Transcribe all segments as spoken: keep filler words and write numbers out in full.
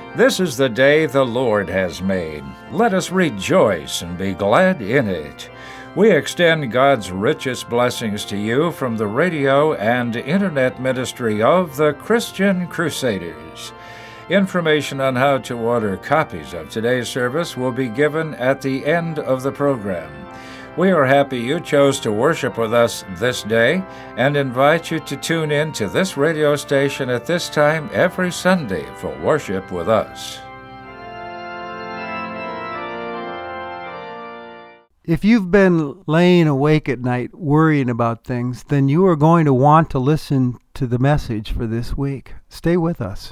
This is the day the Lord has made. Let us rejoice and be glad in it. We extend God's richest blessings to you from the radio and internet ministry of the Christian Crusaders. Information on how to order copies of today's service will be given at the end of the program. We are happy you chose to worship with us this day and invite you to tune in to this radio station at this time every Sunday for worship with us. If you've been laying awake at night worrying about things, then you are going to want to listen to the message for this week. Stay with us.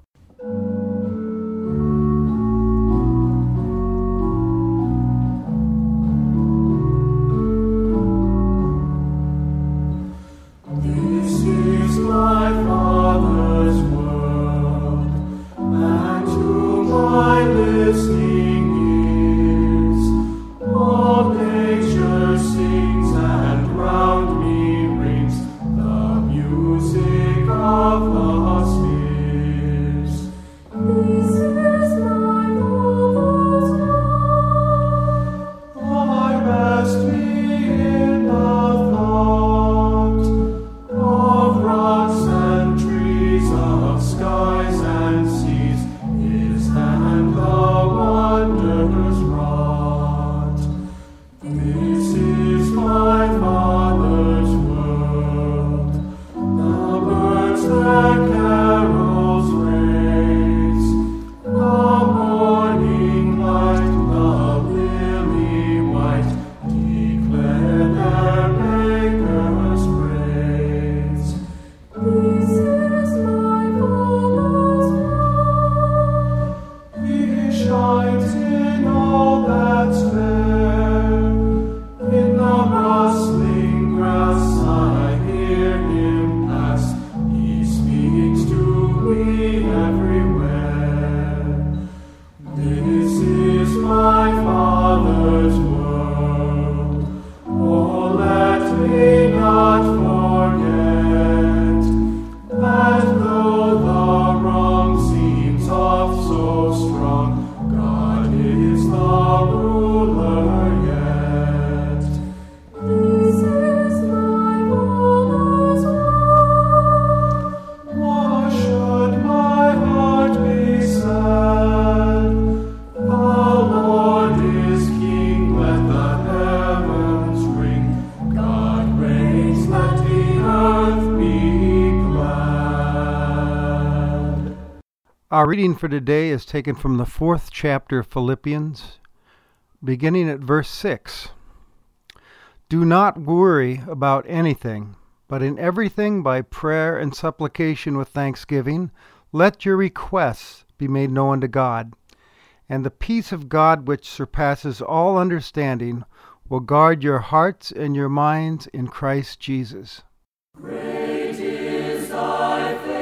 Our reading for today is taken from the fourth chapter of Philippians, beginning at verse six. Do not worry about anything, but in everything by prayer and supplication with thanksgiving, let your requests be made known to God. And the peace of God, which surpasses all understanding, will guard your hearts and your minds in Christ Jesus. Great is thy faith.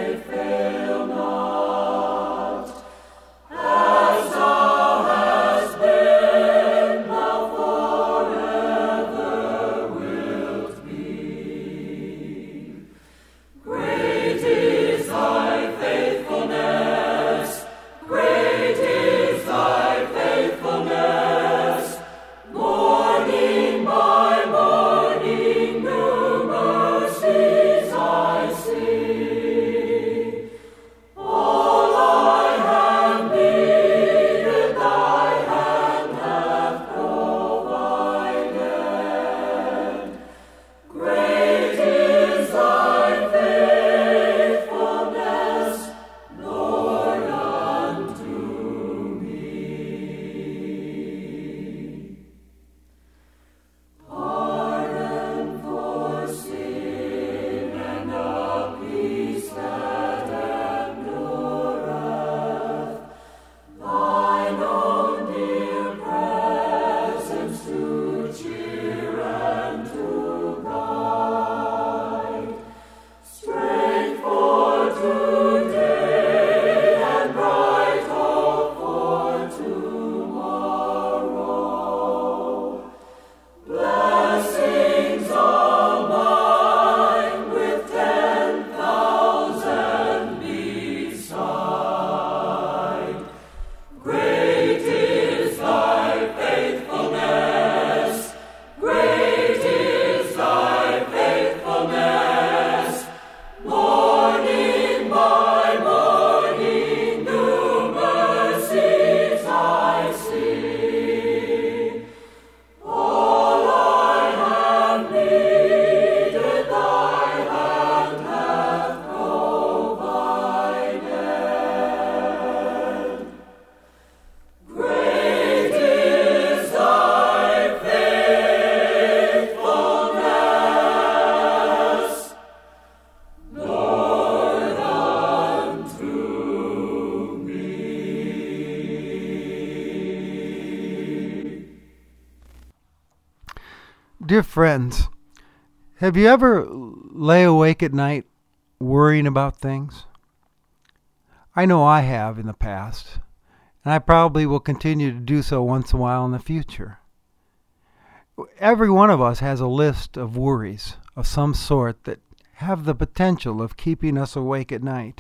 As thou hast Dear friends, have you ever lay awake at night worrying about things? I know I have in the past, and I probably will continue to do so once in a while in the future. Every one of us has a list of worries of some sort that have the potential of keeping us awake at night.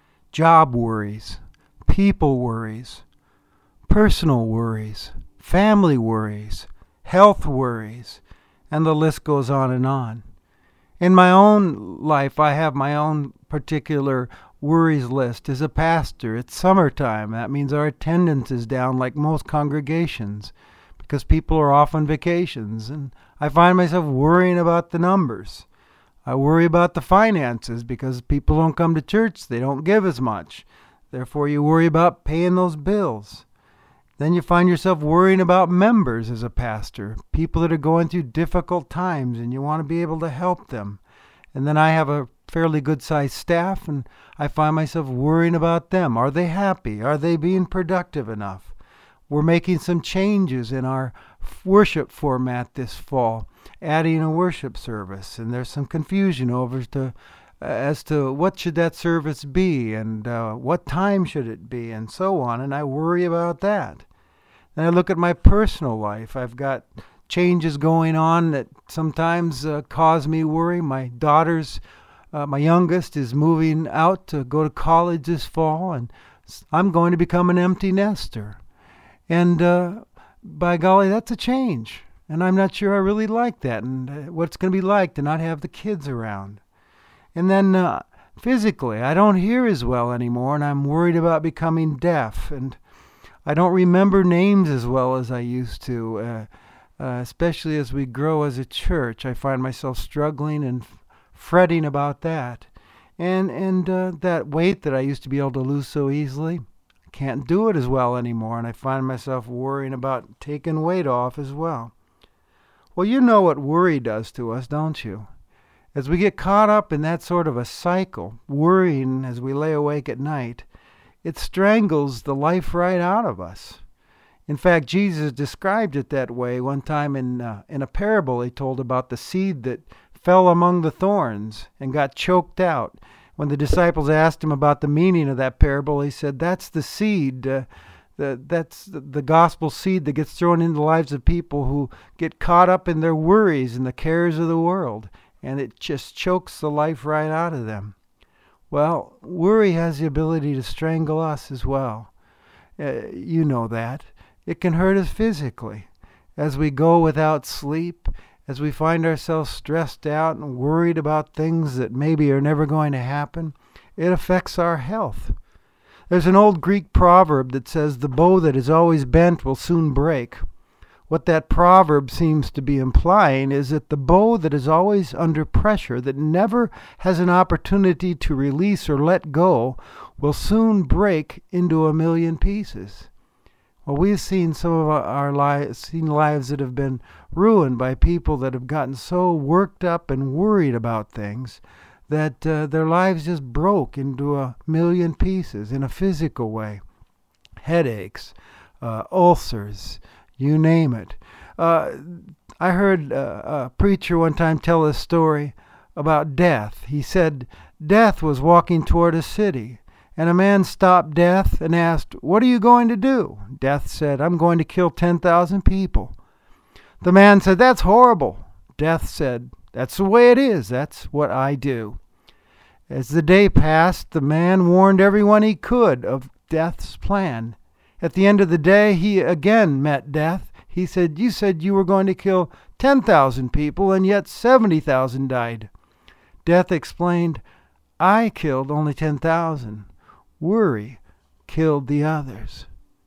Job worries, people worries, personal worries, family worries, health worries, and the list goes on and on. In my own life, I have my own particular worries list. As a pastor, it's summertime. That means our attendance is down like most congregations because people are off on vacations. And I find myself worrying about the numbers. I worry about the finances because people don't come to church. They don't give as much. Therefore, you worry about paying those bills. Then you find yourself worrying about members as a pastor, people that are going through difficult times, and you want to be able to help them. And then I have a fairly good-sized staff, and I find myself worrying about them. Are they happy? Are they being productive enough? We're making some changes in our worship format this fall, adding a worship service, and there's some confusion over to uh, as to what should that service be, and uh, what time should it be, and so on, and I worry about that. Then I look at my personal life. I've got changes going on that sometimes uh, cause me worry. My daughter's, uh, my youngest is moving out to go to college this fall, and I'm going to become an empty nester. And uh, by golly, that's a change. And I'm not sure I really like that, and uh, what it's going to be like to not have the kids around. And then uh, physically, I don't hear as well anymore, and I'm worried about becoming deaf. And I don't remember names as well as I used to, uh, uh, especially as we grow as a church. I find myself struggling and f- fretting about that. And and uh, that weight that I used to be able to lose so easily, I can't do it as well anymore, and I find myself worrying about taking weight off as well. Well, you know what worry does to us, don't you? As we get caught up in that sort of a cycle, worrying as we lay awake at night, it strangles the life right out of us. In fact, Jesus described it that way one time in uh, in a parable he told about the seed that fell among the thorns and got choked out. When the disciples asked him about the meaning of that parable, he said, that's the seed, uh, the, that's the, the gospel seed that gets thrown into the lives of people who get caught up in their worries and the cares of the world, and it just chokes the life right out of them. Well, worry has the ability to strangle us as well. Uh, you know that. It can hurt us physically. As we go without sleep, as we find ourselves stressed out and worried about things that maybe are never going to happen, it affects our health. There's an old Greek proverb that says, the bow that is always bent will soon break. What that proverb seems to be implying is that the bow that is always under pressure, that never has an opportunity to release or let go, will soon break into a million pieces. Well, we've seen some of our lives, seen lives that have been ruined by people that have gotten so worked up and worried about things that uh, their lives just broke into a million pieces in a physical way. Headaches, uh, ulcers, you name it. Uh, I heard uh, a preacher one time tell a story about death. He said death was walking toward a city, and a man stopped death and asked, what are you going to do? Death said, I'm going to kill ten thousand people. The man said, that's horrible. Death said, that's the way it is. That's what I do. As the day passed, the man warned everyone he could of death's plan. At the end of the day, he again met death. He said, you said you were going to kill ten thousand people, and yet seventy thousand died. Death explained, I killed only ten thousand. Worry killed the others.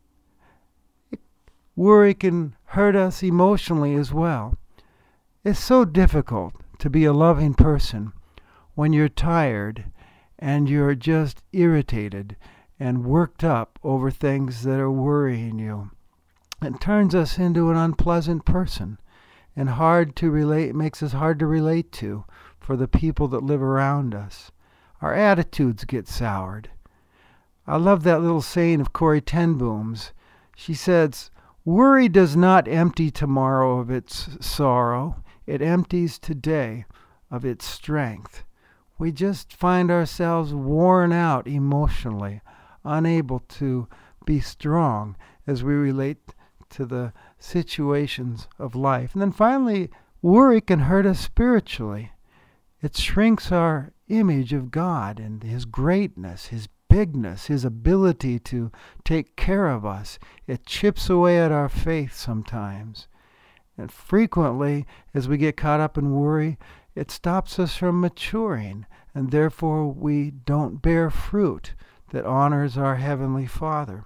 Worry can hurt us emotionally as well. It's so difficult to be a loving person when you're tired and you're just irritated and worked up over things that are worrying you. It turns us into an unpleasant person and hard to relate, makes us hard to relate to for the people that live around us. Our attitudes get soured. I love that little saying of Corrie ten Boom's. She says, worry does not empty tomorrow of its sorrow. it empties today of its strength. We just find ourselves worn out emotionally, unable to be strong as we relate to the situations of life. And then finally, worry can hurt us spiritually. It shrinks our image of God and His greatness, His bigness, His ability to take care of us. It chips away at our faith sometimes. And frequently, as we get caught up in worry, it stops us from maturing, and therefore we don't bear fruit that honors our Heavenly Father.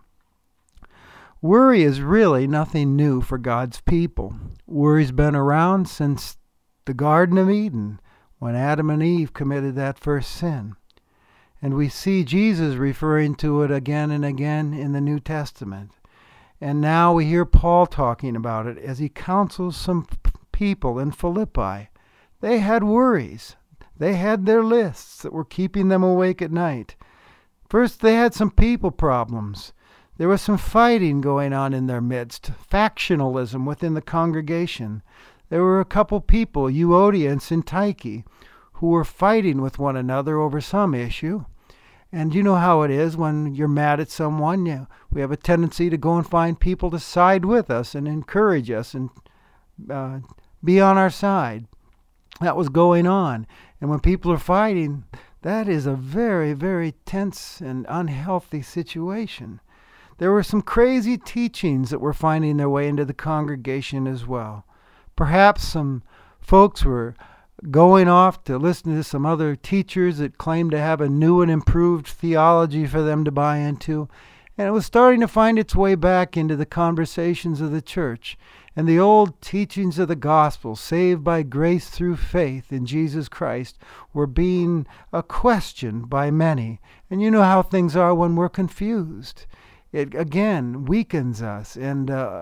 Worry is really nothing new for God's people. Worry's been around since the Garden of Eden, when Adam and Eve committed that first sin. And we see Jesus referring to it again and again in the New Testament. And now we hear Paul talking about it as he counsels some people in Philippi. They had worries. They had their lists that were keeping them awake at night. First, they had some people problems. There was some fighting going on in their midst, factionalism within the congregation. There were a couple people, Euodia and Syntyche, who were fighting with one another over some issue. And you know how it is when you're mad at someone. You, we have a tendency to go and find people to side with us and encourage us and uh, be on our side. That was going on. And when people are fighting, that is a very, very tense and unhealthy situation. There were some crazy teachings that were finding their way into the congregation as well. Perhaps some folks were going off to listen to some other teachers that claimed to have a new and improved theology for them to buy into. And it was starting to find its way back into the conversations of the church. And the old teachings of the gospel, saved by grace through faith in Jesus Christ, were being uh, questioned by many. And you know how things are when we're confused. It, again, weakens us and uh,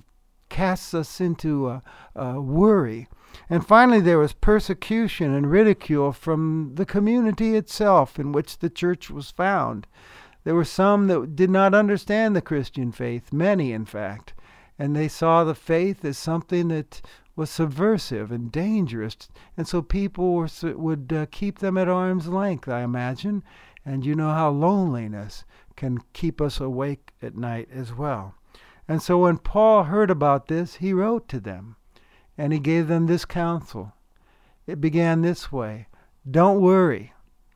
casts us into uh, uh, worry. And finally, there was persecution and ridicule from the community itself in which the church was found. There were some that did not understand the Christian faith, many in fact, and they saw the faith as something that was subversive and dangerous. And so people were, would uh, keep them at arm's length, I imagine. And you know how loneliness can keep us awake at night as well. And so when Paul heard about this, he wrote to them. And he gave them this counsel. It began this way: don't worry.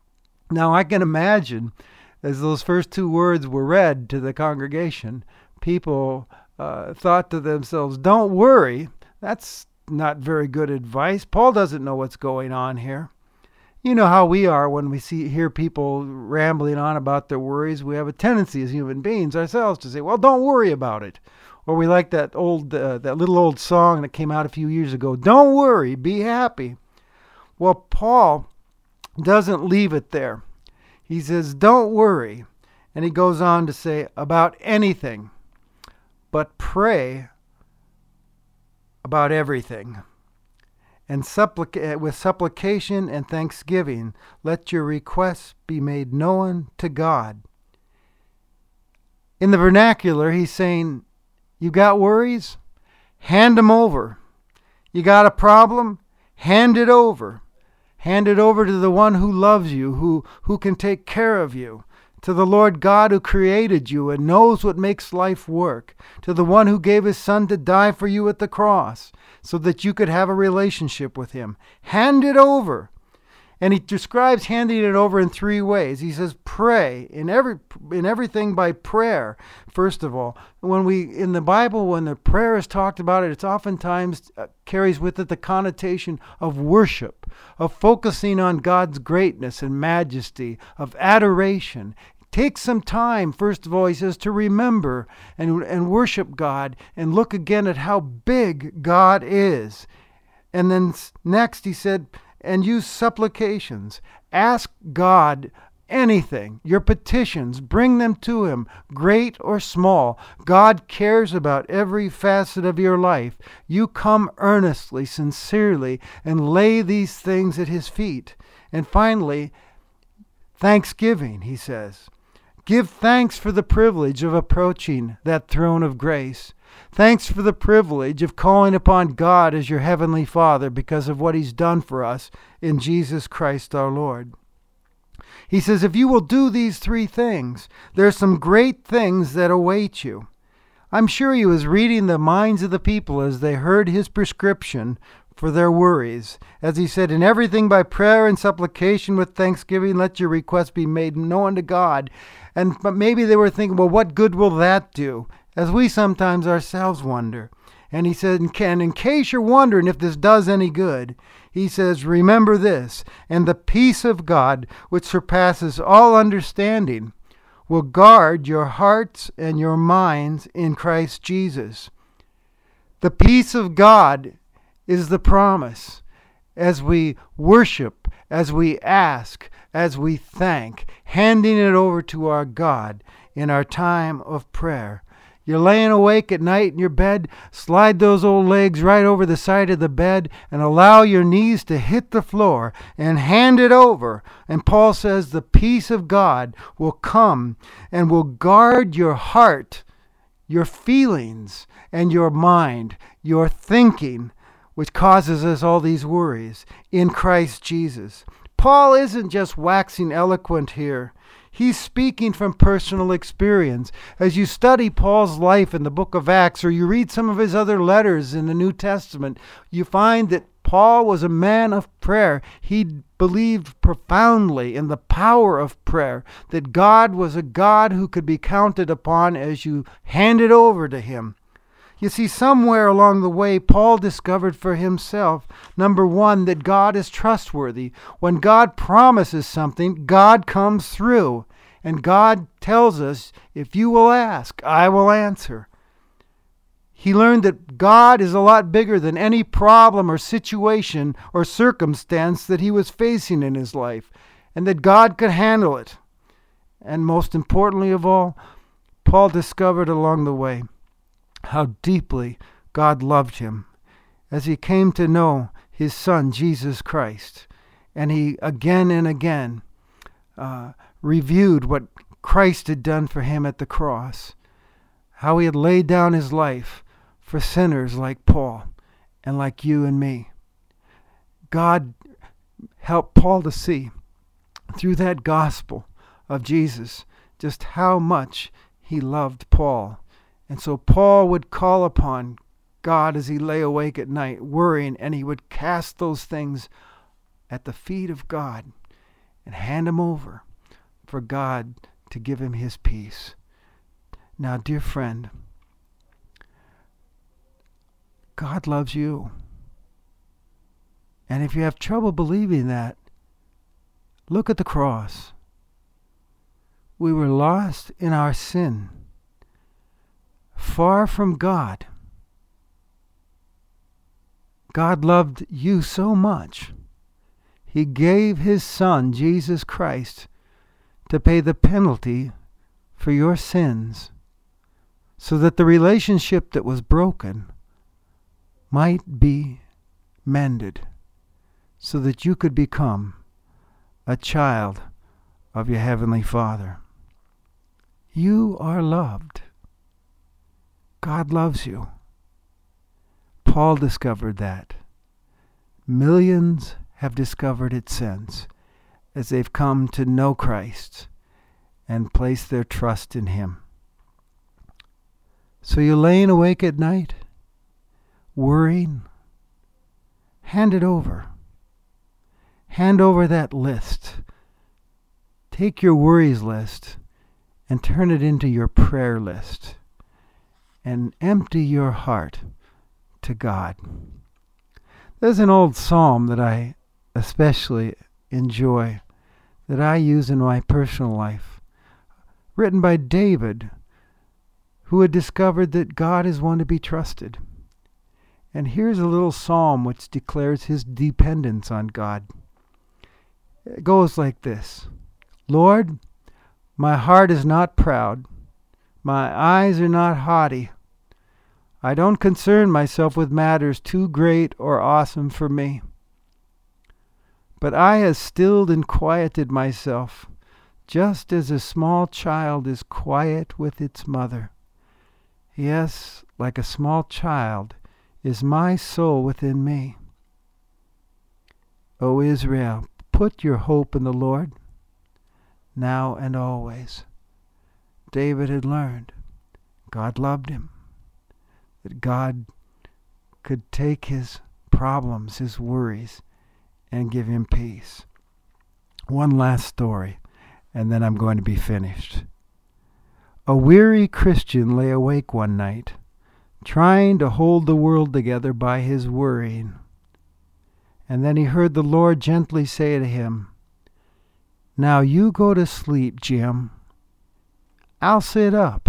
Now I can imagine, as those first two words were read to the congregation, people uh, thought to themselves, don't worry. That's not very good advice. Paul doesn't know what's going on here. You know how we are when we see hear people rambling on about their worries. We have a tendency as human beings ourselves to say, well, don't worry about it. Or we like that old, uh, that little old song that came out a few years ago, don't worry, be happy. Well, Paul doesn't leave it there. He says, don't worry. And he goes on to say, about anything, but pray about everything. And supplica- with supplication and thanksgiving, let your requests be made known to God. In the vernacular, he's saying, you got worries? Hand them over. You got a problem? Hand it over. Hand it over to the one who loves you, who, who can take care of you. To the Lord God who created you and knows what makes life work. To the one who gave His Son to die for you at the cross so that you could have a relationship with Him. Hand it over. And he describes handing it over in three ways. He says, pray in every in everything by prayer. First of all, when we in the Bible, when the prayer is talked about, it, it's oftentimes uh, carries with it the connotation of worship, of focusing on God's greatness and majesty, of adoration. Take some time, first of all, he says, to remember and and worship God and look again at how big God is. And then next, he said, and use supplications. Ask God anything, your petitions, bring them to Him, great or small. God cares about every facet of your life. You come earnestly, sincerely, and lay these things at His feet. And finally, thanksgiving, he says. Give thanks for the privilege of approaching that throne of grace. Thanks for the privilege of calling upon God as your heavenly Father because of what He's done for us in Jesus Christ our Lord. He says, if you will do these three things, there are some great things that await you. I'm sure he was reading the minds of the people as they heard his prescription for their worries. As he said, in everything by prayer and supplication with thanksgiving, let your requests be made known to God. And but maybe they were thinking, well, what good will that do? As we sometimes ourselves wonder. And he said, and in case you're wondering if this does any good, he says, remember this, and the peace of God, which surpasses all understanding, will guard your hearts and your minds in Christ Jesus. The peace of God is the promise as we worship, as we ask, as we thank, handing it over to our God in our time of prayer. You're laying awake at night in your bed, slide those old legs right over the side of the bed and allow your knees to hit the floor and hand it over. And Paul says the peace of God will come and will guard your heart, your feelings, and your mind, your thinking, which causes us all these worries, in Christ Jesus. Paul isn't just waxing eloquent here. He's speaking from personal experience. As you study Paul's life in the book of Acts, or you read some of his other letters in the New Testament, you find that Paul was a man of prayer. He believed profoundly in the power of prayer, that God was a God who could be counted upon as you hand it over to him. You see, somewhere along the way, Paul discovered for himself, number one, that God is trustworthy. When God promises something, God comes through. And God tells us, if you will ask, I will answer. He learned that God is a lot bigger than any problem or situation or circumstance that he was facing in his life, and that God could handle it. And most importantly of all, Paul discovered along the way how deeply God loved him as he came to know his Son, Jesus Christ. And he again and again uh, reviewed what Christ had done for him at the cross, how he had laid down his life for sinners like Paul and like you and me. God helped Paul to see through that gospel of Jesus just how much he loved Paul. And so Paul would call upon God as he lay awake at night, worrying, and he would cast those things at the feet of God and hand them over for God to give him his peace. Now, dear friend, God loves you. And if you have trouble believing that, look at the cross. We were lost in our sin, far from God. God loved you so much, he gave his Son, Jesus Christ, to pay the penalty for your sins, so that the relationship that was broken might be mended, so that you could become a child of your Heavenly Father. You are loved. God loves you. Paul discovered that. Millions have discovered it since, as they've come to know Christ and place their trust in him. So you're laying awake at night, worrying? Hand it over. Hand over that list. Take your worries list and turn it into your prayer list. And empty your heart to God. There's an old psalm that I especially enjoy, that I use in my personal life, written by David, who had discovered that God is one to be trusted. And here's a little psalm which declares his dependence on God. It goes like this: Lord, my heart is not proud, my eyes are not haughty. I don't concern myself with matters too great or awesome for me. But I have stilled and quieted myself, just as a small child is quiet with its mother. Yes, like a small child is my soul within me. O Israel, put your hope in the Lord, now and always. David had learned God loved him, that God could take his problems, his worries, and give him peace. One last story, and then I'm going to be finished. A weary Christian lay awake one night, trying to hold the world together by his worrying. And then he heard the Lord gently say to him, "Now you go to sleep, Jim. I'll sit up."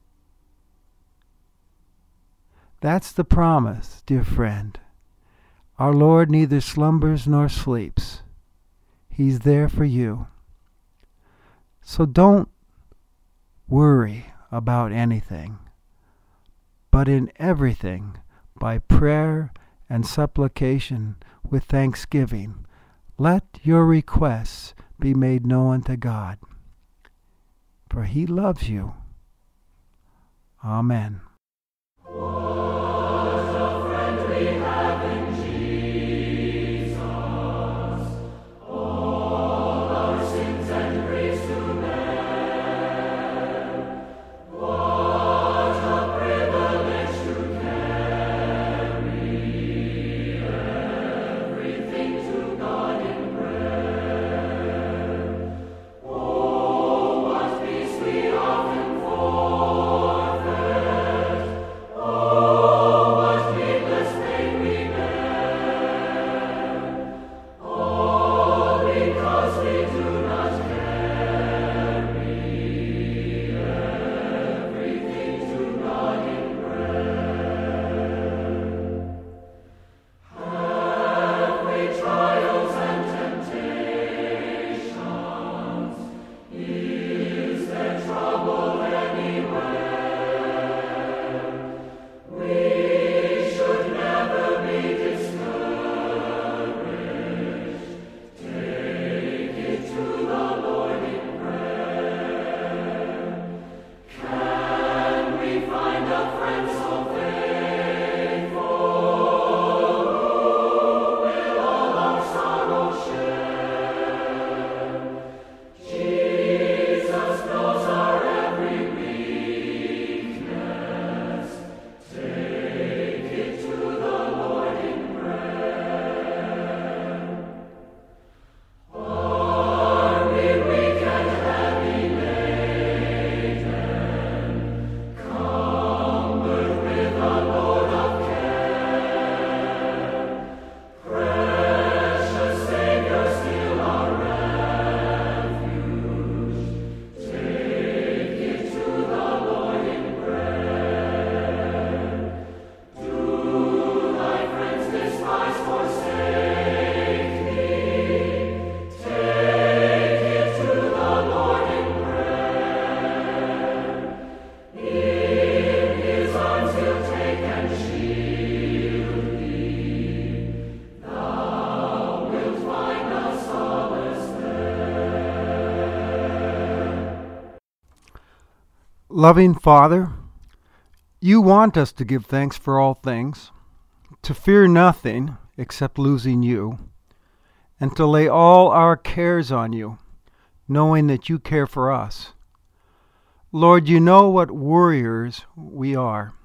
That's the promise, dear friend. Our Lord neither slumbers nor sleeps. He's there for you. So don't worry about anything, but in everything, by prayer and supplication with thanksgiving, let your requests be made known to God, for He loves you. Amen. Loving Father, you want us to give thanks for all things, to fear nothing except losing you, and to lay all our cares on you, knowing that you care for us. Lord, you know what warriors we are.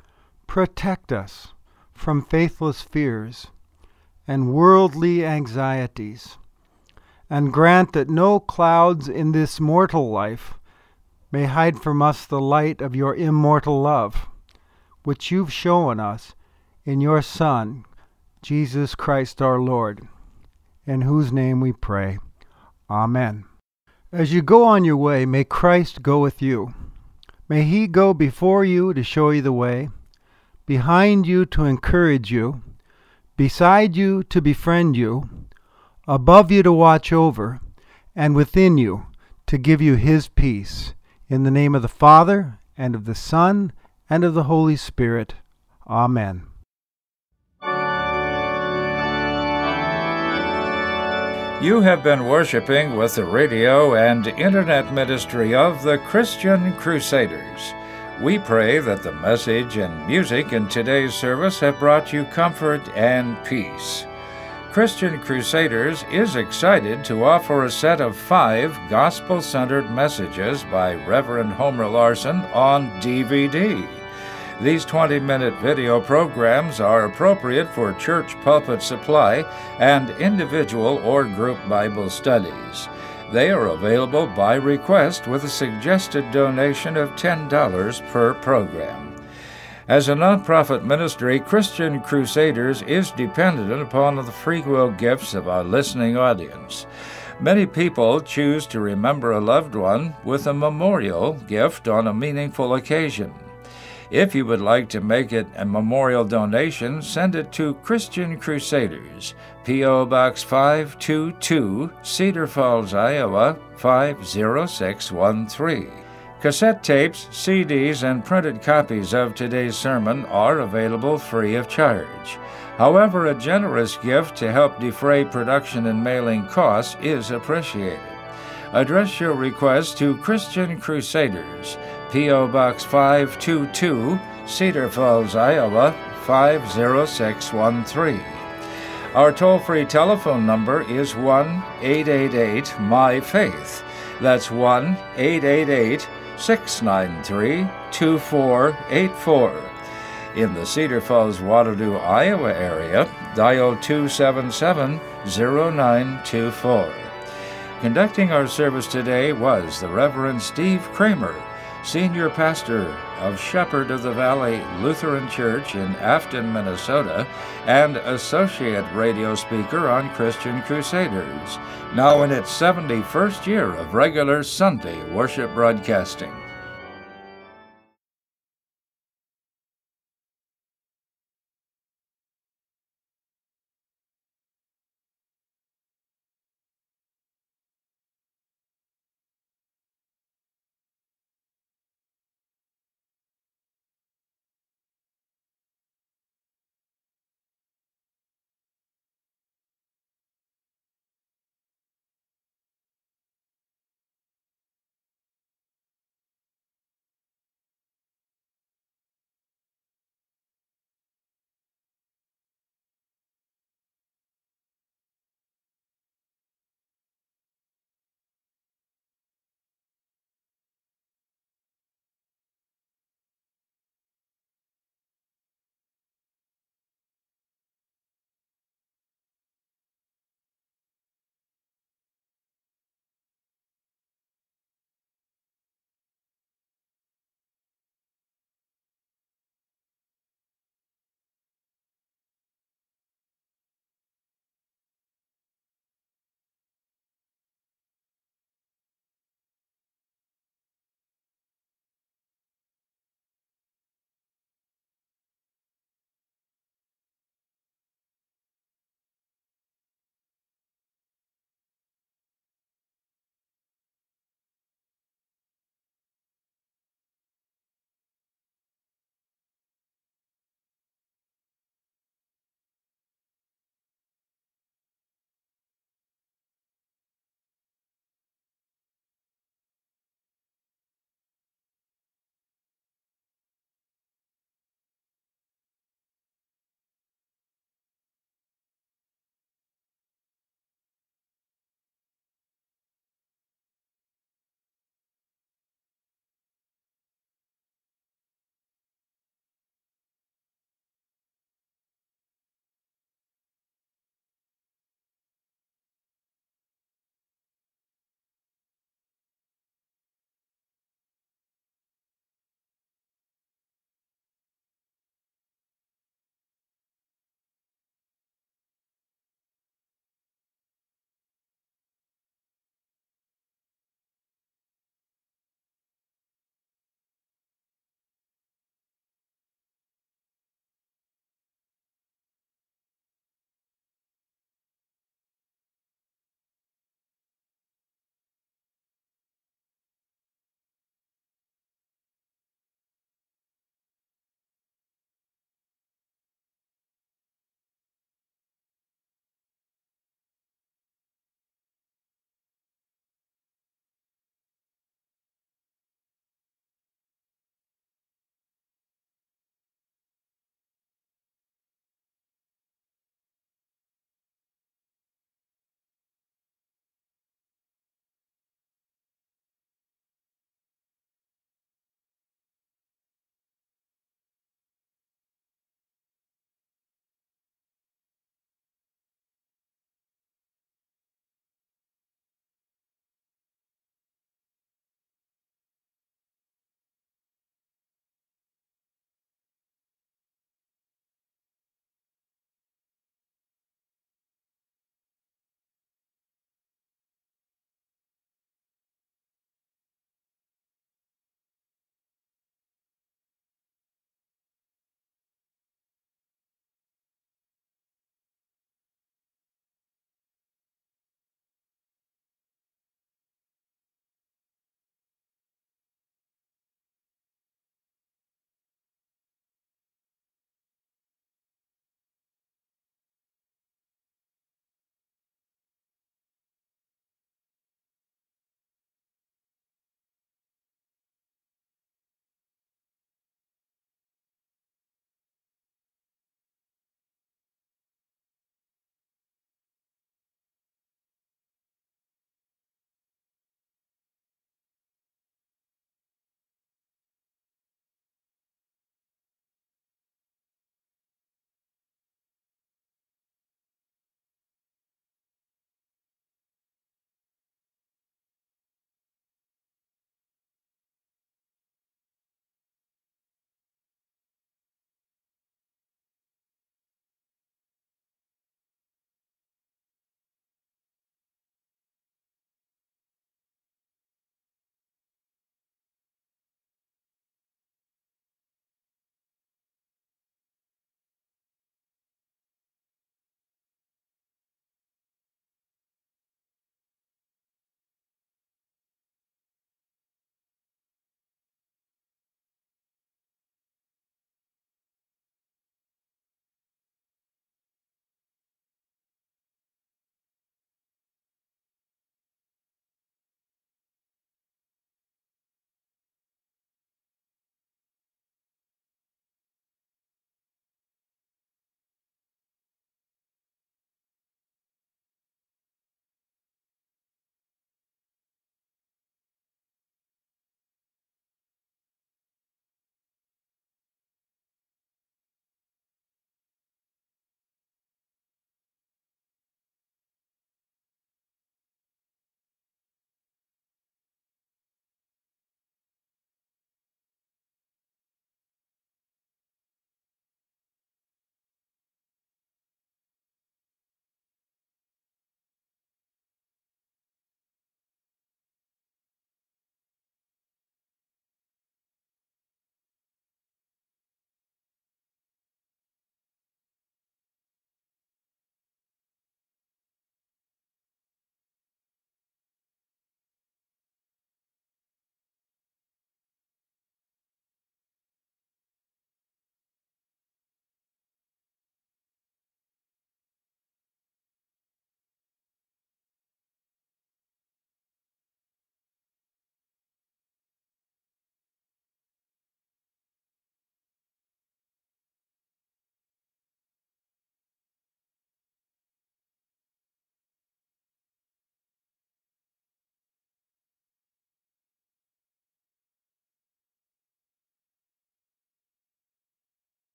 Protect us from faithless fears and worldly anxieties, and grant that no clouds in this mortal life may hide from us the light of your immortal love, which you've shown us in your Son, Jesus Christ our Lord, in whose name we pray. Amen. As you go on your way, may Christ go with you. May He go before you to show you the way, behind you to encourage you, beside you to befriend you, above you to watch over, and within you to give you His peace. In the name of the Father, and of the Son, and of the Holy Spirit. Amen. You have been worshiping with the radio and internet ministry of the Christian Crusaders. We pray that the message and music in today's service have brought you comfort and peace. Christian Crusaders is excited to offer a set of five gospel-centered messages by Reverend Homer Larson on D V D. These twenty-minute video programs are appropriate for church pulpit supply and individual or group Bible studies. They are available by request with a suggested donation of ten dollars per program. As a nonprofit ministry, Christian Crusaders is dependent upon the free will gifts of our listening audience. Many people choose to remember a loved one with a memorial gift on a meaningful occasion. If you would like to make it a memorial donation, send it to Christian Crusaders, P O. Box five two two, Cedar Falls, Iowa, five zero six one three. Cassette tapes, C Ds, and printed copies of today's sermon are available free of charge. However, a generous gift to help defray production and mailing costs is appreciated. Address your request to Christian Crusaders, P O. Box five two two, Cedar Falls, Iowa, five zero six one three. Our toll-free telephone number is one eight eight eight, M Y Faith. That's one eight eight eight, six nine three, two four eight four. In the Cedar Falls, Waterloo, Iowa area, dial two seven seven, zero nine two four. Conducting our service today was the Reverend Steve Kramer, Senior Pastor of Shepherd of the Valley Lutheran Church in Afton, Minnesota, and Associate Radio Speaker on Christian Crusaders, now in its seventy-first year of regular Sunday worship broadcasting.